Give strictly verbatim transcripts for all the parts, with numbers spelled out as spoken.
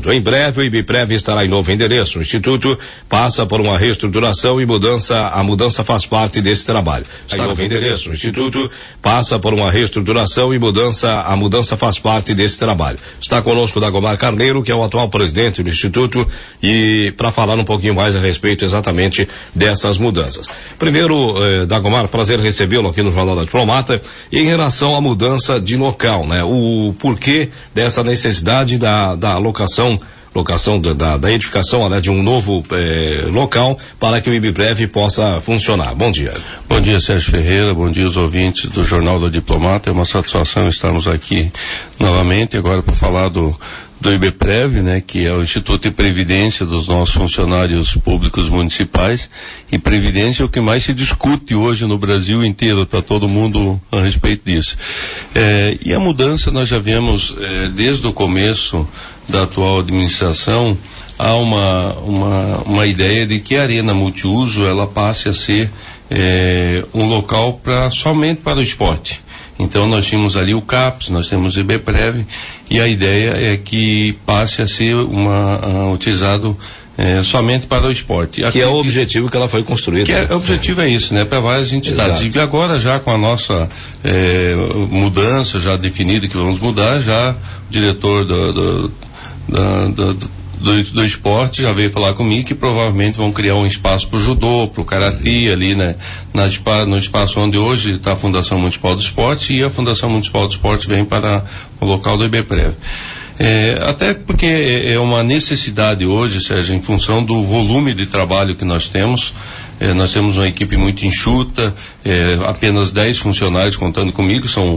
Instituto. Em breve, o IBPREV estará em novo endereço. O Instituto passa por uma reestruturação e mudança, a mudança faz parte desse trabalho. Está em novo endereço. O Instituto passa por uma reestruturação e mudança, a mudança faz parte desse trabalho. Está conosco Dagomar Carneiro, que é o atual presidente do Instituto, e para falar um pouquinho mais a respeito exatamente dessas mudanças. Primeiro, eh, Dagomar, prazer recebê-lo aqui no Jornal da Diplomata. Em relação à mudança de local, né? O porquê dessa necessidade da, da locação, locação da, da, da edificação, né, de um novo eh, local para que o IBPREV possa funcionar. Bom dia. Bom dia, Sérgio Ferreira, bom dia aos ouvintes do Jornal da Diplomata. É uma satisfação estarmos aqui novamente agora para falar do do IBPREV, né, que é o Instituto de Previdência dos nossos funcionários públicos municipais, e previdência é o que mais se discute hoje no Brasil inteiro, está todo mundo a respeito disso. É, e a mudança nós já vemos é, desde o começo da atual administração, há uma, uma, uma ideia de que a arena multiuso ela passe a ser é, um local pra, somente para o esporte. Então nós tínhamos ali o CAPES, nós temos o IBPREV, e a ideia é que passe a ser uma, uh, utilizado é, somente para o esporte. Aqui, que é o objetivo que ela foi construída. Que é, o objetivo é isso, né? Para várias entidades. Exato. E agora já com a nossa é, mudança já definida que vamos mudar, já o diretor do, do, do, do, do Do, do esporte já veio falar comigo que provavelmente vão criar um espaço para o judô, para o karatê ali, né? Na, no espaço onde hoje está a Fundação Municipal do Esporte, e a Fundação Municipal do Esporte vem para o local do IBPREV. É, até porque é uma necessidade hoje, Sérgio, em função do volume de trabalho que nós temos. É, nós temos uma equipe muito enxuta, é, apenas dez funcionários contando comigo, são,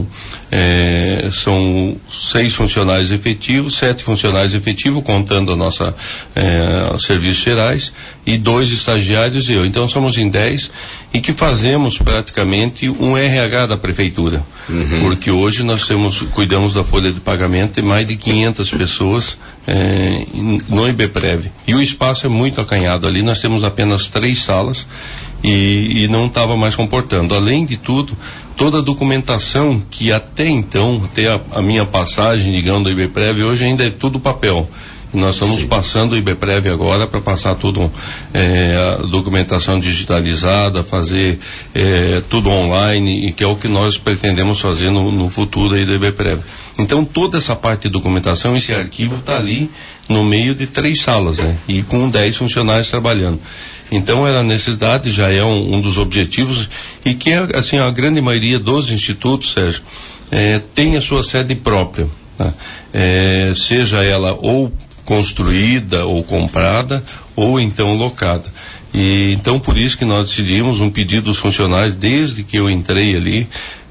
é, são seis funcionários efetivos, sete funcionários efetivos contando a nossa é, serviços gerais, e dois estagiários e eu. Então somos em dez, e que fazemos praticamente um R H da prefeitura, uhum. Porque hoje nós temos, cuidamos da folha de pagamento de mais de quinhentas pessoas é, no IBPREV, e o espaço é muito acanhado. Ali nós temos apenas três salas e, e não estava mais comportando. Além de tudo, toda a documentação que até então, até a, a minha passagem, digamos, do IBPREV, hoje ainda é tudo papel. Nós estamos Sim. passando o IBPREV agora para passar tudo, é, a documentação digitalizada, fazer é, tudo online, e que é o que nós pretendemos fazer no, no futuro aí do IBPREV. Então toda essa parte de documentação, esse arquivo está ali no meio de três salas, né? E com dez funcionários trabalhando. Então era necessidade, já é um, um dos objetivos, e que assim a grande maioria dos institutos, Sérgio, é, tem a sua sede própria, tá? É, seja ela ou construída ou comprada, ou então locada. E então por isso que nós decidimos um pedido dos funcionários, desde que eu entrei ali,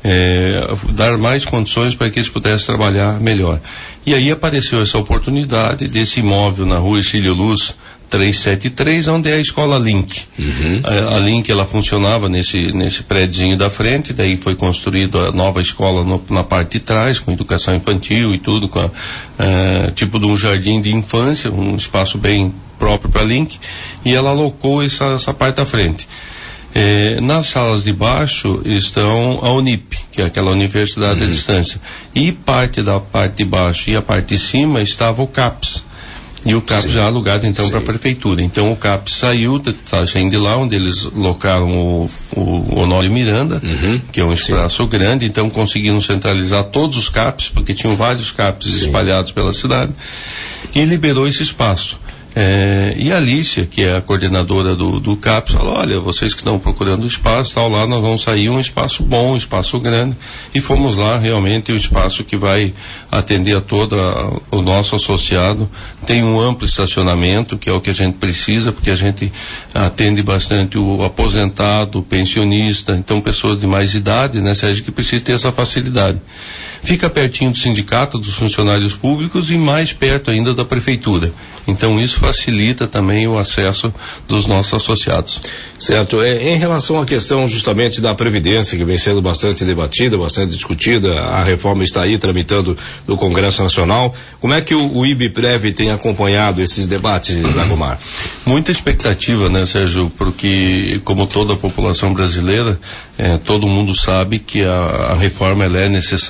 é, dar mais condições para que eles pudessem trabalhar melhor. E aí apareceu essa oportunidade desse imóvel na rua Ercílio Luz trezentos e setenta e três, onde é a escola Link. Uhum. A, a Link, ela funcionava nesse, nesse prédiozinho da frente, daí foi construída a nova escola no, na parte de trás, com educação infantil e tudo, com a, uh, tipo de um jardim de infância, um espaço bem próprio para Link, e ela alocou essa, essa parte da frente. Eh, nas salas de baixo estão a Unip, que é aquela universidade uhum. à distância, e parte da parte de baixo e a parte de cima estava o CAPES. E o CAPES já alugado então para a prefeitura. Então o CAPES saiu, está saindo de lá, onde eles locaram o, o Honório Miranda, uhum. que é um espaço Sim. grande, então conseguiram centralizar todos os CAPES, porque tinham vários CAPES Sim. espalhados pela cidade, e liberou esse espaço. É, e a Alicia, que é a coordenadora do, do CAPES, falou, olha, vocês que estão procurando espaço, tal, lá nós vamos sair um espaço bom, um espaço grande, e fomos lá realmente um espaço que vai atender a todo a, o nosso associado, tem um amplo estacionamento, que é o que a gente precisa, porque a gente atende bastante o aposentado, o pensionista, então pessoas de mais idade, né, Sérgio, que precisa ter essa facilidade. Fica pertinho do sindicato, dos funcionários públicos, e mais perto ainda da prefeitura. Então isso facilita também o acesso dos nossos associados. Certo. É, em relação à questão justamente da Previdência, que vem sendo bastante debatida, bastante discutida, a reforma está aí tramitando no Congresso Nacional, como é que o, o IBPREV tem acompanhado esses debates, Dagomar? Muita expectativa, né, Sérgio, porque como toda a população brasileira, é, todo mundo sabe que a, a reforma ela é necessária,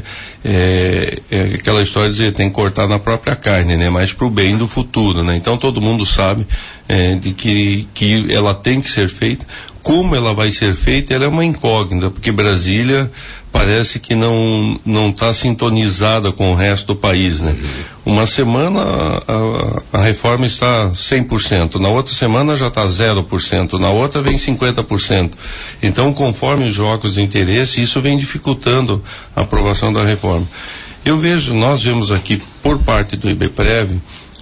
é, é aquela história de dizer, tem que cortar na própria carne, né? Mas para o bem do futuro, né? Então todo mundo sabe é, de que, que ela tem que ser feita. Como ela vai ser feita, ela é uma incógnita, porque Brasília parece que não não está sintonizada com o resto do país, né? Uma semana a, a reforma está cem por cento, na outra semana já está zero por cento, na outra vem cinquenta por cento. Então, conforme os jogos de interesse, isso vem dificultando a aprovação da reforma. Eu vejo, nós vemos aqui por parte do IBPREV,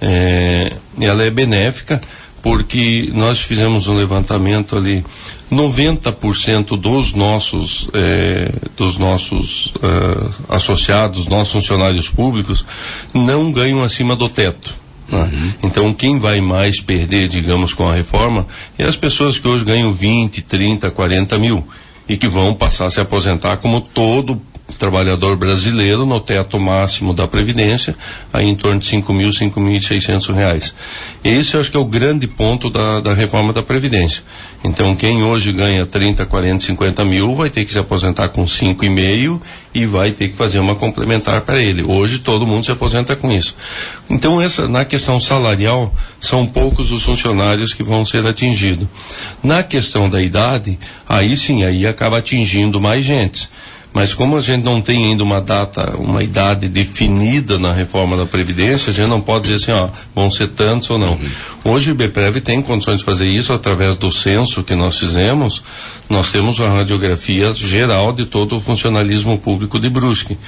é, ela é benéfica, porque nós fizemos um levantamento ali, noventa por cento dos nossos eh, dos nossos eh, associados, nossos funcionários públicos não ganham acima do teto, né? Uhum. Então quem vai mais perder, digamos, com a reforma é as pessoas que hoje ganham vinte, trinta, quarenta mil e que vão passar a se aposentar como todo trabalhador brasileiro no teto máximo da Previdência, aí em torno de cinco mil, cinco mil e seiscentos reais. Esse eu acho que é o grande ponto da, da reforma da Previdência. Então quem hoje ganha trinta, quarenta, cinquenta mil vai ter que se aposentar com cinco e meio e vai ter que fazer uma complementar para ele. Hoje todo mundo se aposenta com isso. Então essa, na questão salarial, são poucos os funcionários que vão ser atingidos. Na questão da idade, aí sim, aí acaba atingindo mais gente. Mas como a gente não tem ainda uma data, uma idade definida na reforma da Previdência, a gente não pode dizer assim, ó, vão ser tantos ou não. Uhum. Hoje o IBPREV tem condições de fazer isso através do censo que nós fizemos. Nós temos uma radiografia geral de todo o funcionalismo público de Brusque.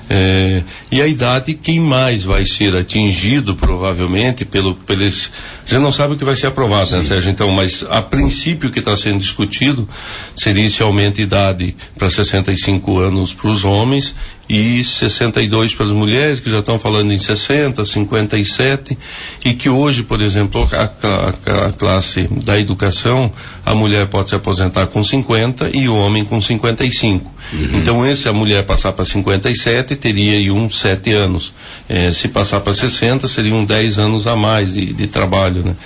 É, e a idade, quem mais vai ser atingido provavelmente pelo, pelos, a gente não sabe o que vai ser aprovado, sim, né, Sérgio? Então, mas a princípio o que está sendo discutido seria se aumenta a idade para sessenta e cinco anos para os homens e sessenta e dois para as mulheres, que já estão falando em sessenta, cinquenta e sete, e que hoje, por exemplo, a, a, a classe da educação, a mulher pode se aposentar com cinquenta e o homem com cinquenta e cinco. Uhum. Então, se a mulher passar para cinquenta e sete, teria aí uns sete anos. É, se passar para sessenta, seriam dez anos a mais de, de trabalho, né?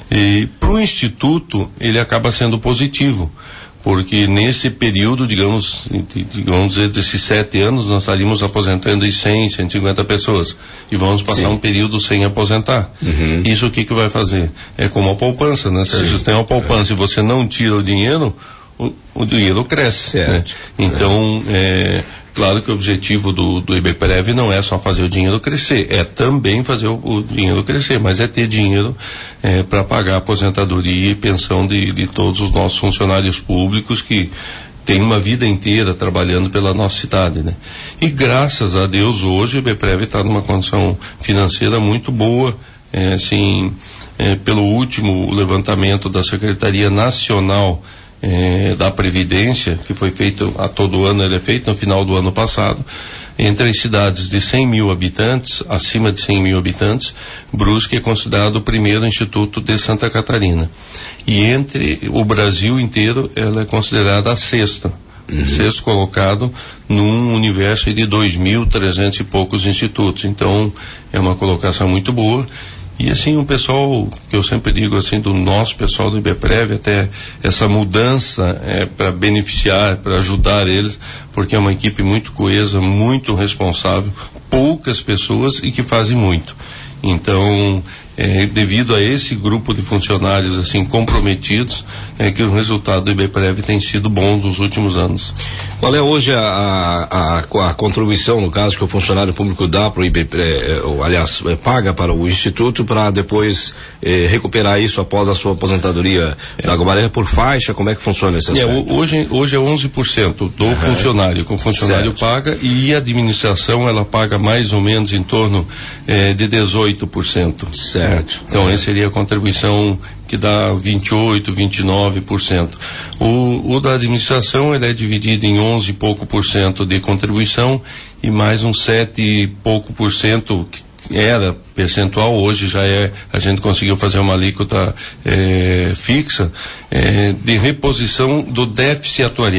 E para o Instituto, ele acaba sendo positivo, porque nesse período, digamos, digamos dizer, desses sete anos, nós estaríamos aposentando em cem, cento e cinquenta pessoas, e vamos passar, sim, um período sem aposentar. Uhum. Isso o que que vai fazer? É como a poupança, né? Se você tem uma poupança e você não tira o dinheiro, o, o dinheiro cresce, né? Então, é, claro que o objetivo do, do IBPREV não é só fazer o dinheiro crescer, é também fazer o, o dinheiro crescer, mas é ter dinheiro é, para pagar a aposentadoria e pensão de, de todos os nossos funcionários públicos que têm uma vida inteira trabalhando pela nossa cidade, né? E graças a Deus hoje o IBPREV está numa condição financeira muito boa, é, assim, é, pelo último levantamento da Secretaria Nacional É, da Previdência, que foi feito a todo ano, ele é feito no final do ano passado, entre as cidades de cem mil habitantes, acima de cem mil habitantes, Brusque é considerado o primeiro instituto de Santa Catarina. E entre o Brasil inteiro, ela é considerada a sexta, uhum, sexto colocado num universo de dois mil trezentos e poucos institutos. Então, é uma colocação muito boa. E assim, o pessoal, que eu sempre digo assim, do nosso pessoal do IBPREV, até essa mudança é para beneficiar, para ajudar eles, porque é uma equipe muito coesa, muito responsável, poucas pessoas e que fazem muito. Então, é, devido a esse grupo de funcionários assim comprometidos, é que o resultado do IBPREV tem sido bom nos últimos anos. Qual é hoje a, a, a, a contribuição, no caso, que o funcionário público dá para o IBPREV, ou, aliás, paga para o Instituto para depois eh, recuperar isso após a sua aposentadoria é. da Guamaré por faixa? Como é que funciona esse aspecto? É, hoje, hoje é onze por cento do uhum. funcionário, que o funcionário certo. paga, e a administração ela paga mais ou menos em torno eh, de dezoito por cento. Certo. Então, essa seria a contribuição que dá vinte e oito, vinte e nove por cento. O, o da administração, ele é dividido em onze e pouco por cento de contribuição e mais uns sete e pouco por cento que era percentual, hoje já é, a gente conseguiu fazer uma alíquota é, fixa é, de reposição do déficit atuarial, que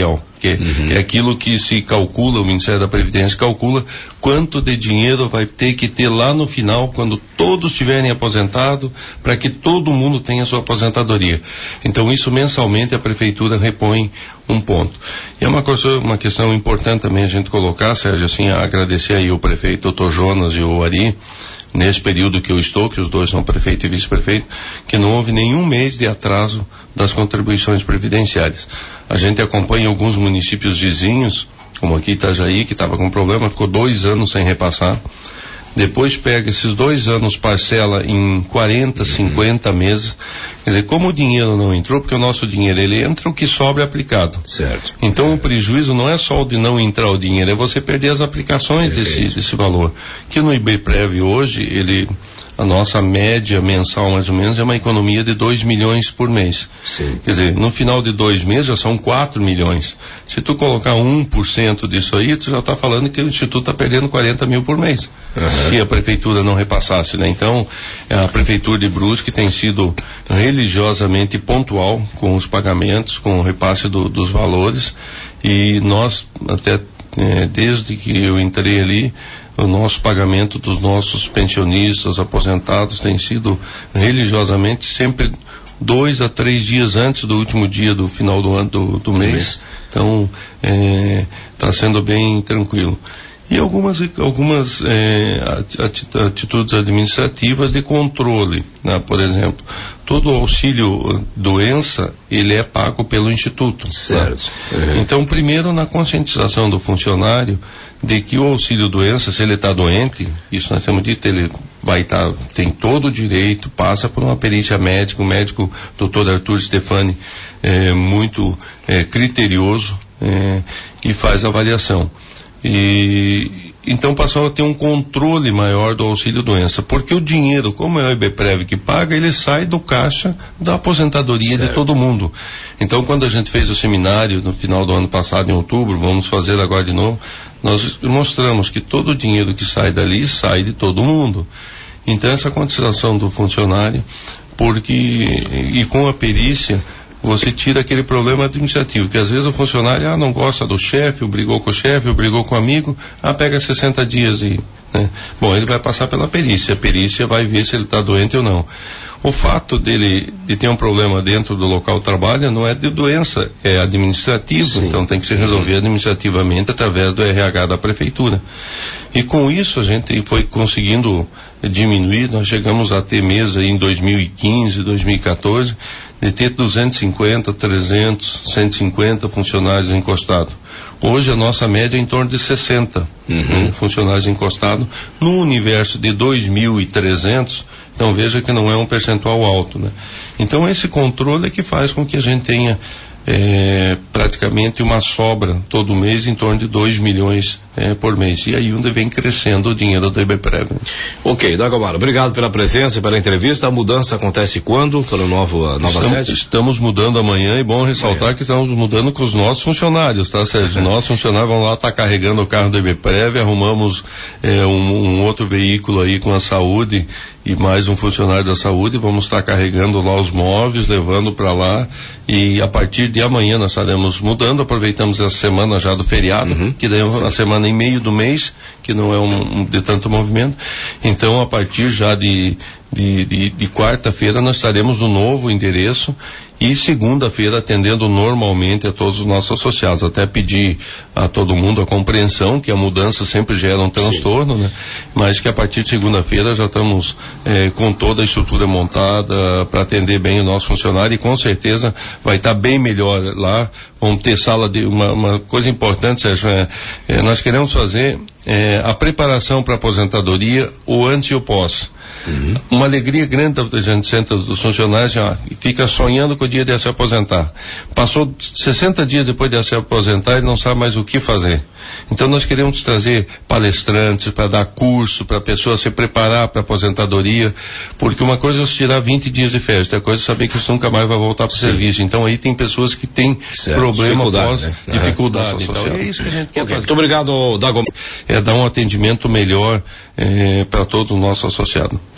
que uhum. é aquilo que se calcula, o Ministério da Previdência calcula quanto de dinheiro vai ter que ter lá no final, quando todos estiverem aposentados, para que todo mundo tenha sua aposentadoria. Então isso mensalmente a Prefeitura repõe um ponto. E é uma coisa, uma questão importante também a gente colocar, Sérgio, assim, agradecer aí o prefeito doutor Jonas e o Ari, nesse período que eu estou, que os dois são prefeito e vice-prefeito, que não houve nenhum mês de atraso das contribuições previdenciárias. A gente acompanha alguns municípios vizinhos, como aqui Itajaí, que estava com problema, ficou dois anos sem repassar. Depois pega esses dois anos, parcela em quarenta, cinquenta meses. Quer dizer, como o dinheiro não entrou, porque o nosso dinheiro, ele entra, o que sobra é aplicado. Certo. Então, o prejuízo não é só o de não entrar o dinheiro, é você perder as aplicações desse, desse valor. Que no IBPrev hoje, ele, a nossa média mensal, mais ou menos, é uma economia de dois milhões por mês. Sim. Quer dizer, no final de dois meses já são quatro milhões. Se tu colocar um por cento disso aí, tu já está falando que o Instituto está perdendo quarenta mil por mês. Uhum. Se a Prefeitura não repassasse, né? Então, a Prefeitura de Brusque tem sido religiosamente pontual com os pagamentos, com o repasse do, dos valores, e nós, até é, desde que eu entrei ali, o nosso pagamento dos nossos pensionistas, aposentados, tem sido religiosamente sempre dois a três dias antes do último dia do final do ano, do, do mês. Então, está é, sendo bem tranquilo. E algumas, algumas é, atitudes administrativas de controle, né? Por exemplo, todo o auxílio doença, ele é pago pelo Instituto. Certo. Né? Uhum. Então, primeiro, na conscientização do funcionário de que o auxílio doença, se ele está doente, isso nós temos dito, ele vai estar, tá, tem todo o direito, passa por uma perícia médica, o médico doutor Arthur Stefani é muito é, criterioso é, e faz a avaliação. E então passou a ter um controle maior do auxílio doença, porque o dinheiro, como é o IBPrev que paga, ele sai do caixa da aposentadoria certo. De todo mundo. Então, quando a gente fez o seminário no final do ano passado, em outubro, vamos fazer agora de novo, nós mostramos que todo o dinheiro que sai dali sai de todo mundo. Então, essa conscientização do funcionário, porque e com a perícia você tira aquele problema administrativo, que às vezes o funcionário ah, não gosta do chefe, ou brigou com o chefe, ou brigou com o amigo, ah, pega sessenta dias e, né? Bom, ele vai passar pela perícia, a perícia vai ver se ele está doente ou não. O fato dele de ter um problema dentro do local de trabalho não é de doença, é administrativo. Sim. Então tem que se resolver administrativamente através do R H da prefeitura. E com isso a gente foi conseguindo diminuir, nós chegamos a ter mesa em dois mil e quinze, dois mil e quatorze, de ter duzentos e cinquenta, trezentos, cento e cinquenta funcionários encostados. Hoje a nossa média é em torno de sessenta uhum. né, funcionários encostados no universo de dois mil e trezentos. Então veja que não é um percentual alto, né? Então esse controle é que faz com que a gente tenha é, praticamente uma sobra todo mês em torno de dois milhões é, por mês. E aí onde vem crescendo o dinheiro do IBPrev. Ok, Dagomar, obrigado pela presença e pela entrevista. A mudança acontece quando para a nova, nova estamos, sede? Estamos mudando amanhã, e bom ressaltar amanhã. Que estamos mudando com os nossos funcionários, tá, Sérgio? Nossos funcionários vão lá estar tá carregando o carro do IBPrev, arrumamos é, um, um outro veículo aí com a saúde e mais um funcionário da saúde, vamos estar tá carregando lá os móveis, levando para lá, e a partir de amanhã nós estaremos mudando, aproveitamos essa semana já do feriado, uhum. que daí é uma semana em meio do mês, que não é um, um de tanto movimento. Então, a partir já de, de, de, de quarta-feira nós estaremos no novo endereço, e segunda-feira atendendo normalmente a todos os nossos associados. Até pedir a todo mundo a compreensão que a mudança sempre gera um transtorno, né? Mas que a partir de segunda-feira já estamos eh, com toda a estrutura montada para atender bem o nosso funcionário, e com certeza vai estar tá bem melhor lá. Vamos ter sala de uma, uma coisa importante, Sérgio, é, é, nós queremos fazer é, a preparação para a aposentadoria, o antes e o pós. Uhum. Uma alegria grande da gente senta dos funcionários já, e fica sonhando com o dia de se aposentar. Passou sessenta dias depois de se aposentar e não sabe mais o que fazer. Então nós queremos trazer palestrantes para dar curso, para a pessoa se preparar para a aposentadoria, porque uma coisa é tirar vinte dias de férias, outra coisa é saber que isso nunca mais vai voltar para o serviço. Então aí tem pessoas que têm certo. Problema dificuldade, pós, né? dificuldade. É. Então é isso que a gente quer okay. fazer. Muito obrigado, Dagomar. É dar um atendimento melhor é, para todo o nosso associado.